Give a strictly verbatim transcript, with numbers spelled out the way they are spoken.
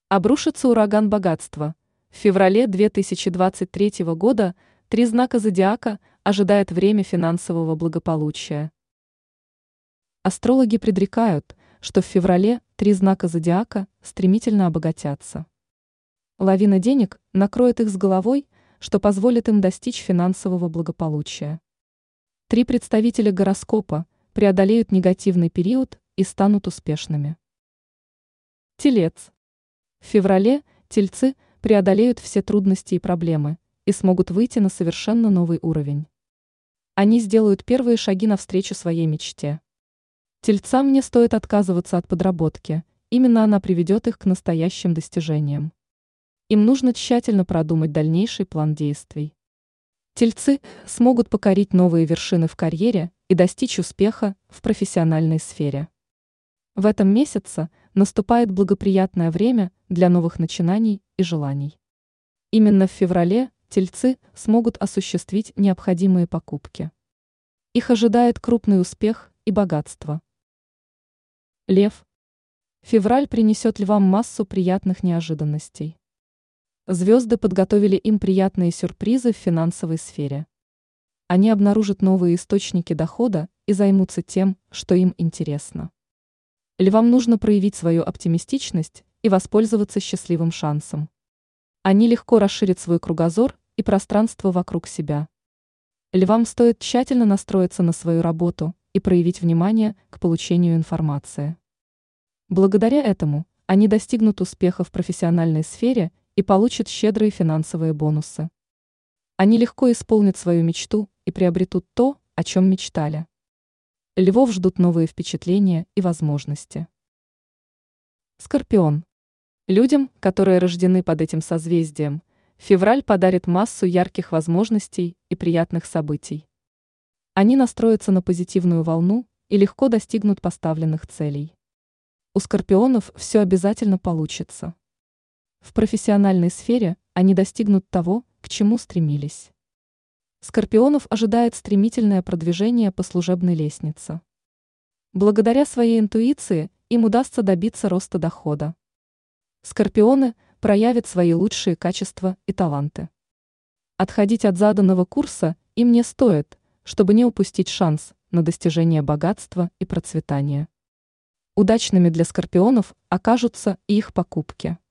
Обрушится ураган богатства. В феврале две тысячи двадцать третьего года три знака зодиака ожидает время финансового благополучия. Астрологи предрекают, что в феврале три знака зодиака стремительно обогатятся. Лавина денег накроет их с головой, что позволит им достичь финансового благополучия. Три представителя гороскопа преодолеют негативный период и станут успешными. Телец. В феврале тельцы преодолеют все трудности и проблемы и смогут выйти на совершенно новый уровень. Они сделают первые шаги навстречу своей мечте. Тельцам не стоит отказываться от подработки, именно она приведет их к настоящим достижениям. Им нужно тщательно продумать дальнейший план действий. Тельцы смогут покорить новые вершины в карьере и достичь успеха в профессиональной сфере. В этом месяце наступает благоприятное время для новых начинаний и желаний. Именно в феврале тельцы смогут осуществить необходимые покупки. Их ожидает крупный успех и богатство. Лев. Февраль принесет львам массу приятных неожиданностей. Звезды подготовили им приятные сюрпризы в финансовой сфере. Они обнаружат новые источники дохода и займутся тем, что им интересно. Львам нужно проявить свою оптимистичность и воспользоваться счастливым шансом. Они легко расширят свой кругозор и пространство вокруг себя. Львам стоит тщательно настроиться на свою работу и проявить внимание к получению информации. Благодаря этому они достигнут успеха в профессиональной сфере и получат щедрые финансовые бонусы. Они легко исполнят свою мечту и приобретут то, о чем мечтали. Львов ждут новые впечатления и возможности. Скорпион. Людям, которые рождены под этим созвездием, февраль подарит массу ярких возможностей и приятных событий. Они настроятся на позитивную волну и легко достигнут поставленных целей. У скорпионов все обязательно получится. В профессиональной сфере они достигнут того, к чему стремились. Скорпионов ожидает стремительное продвижение по служебной лестнице. Благодаря своей интуиции им удастся добиться роста дохода. Скорпионы проявят свои лучшие качества и таланты. Отходить от заданного курса им не стоит, чтобы не упустить шанс на достижение богатства и процветания. Удачными для скорпионов окажутся и их покупки.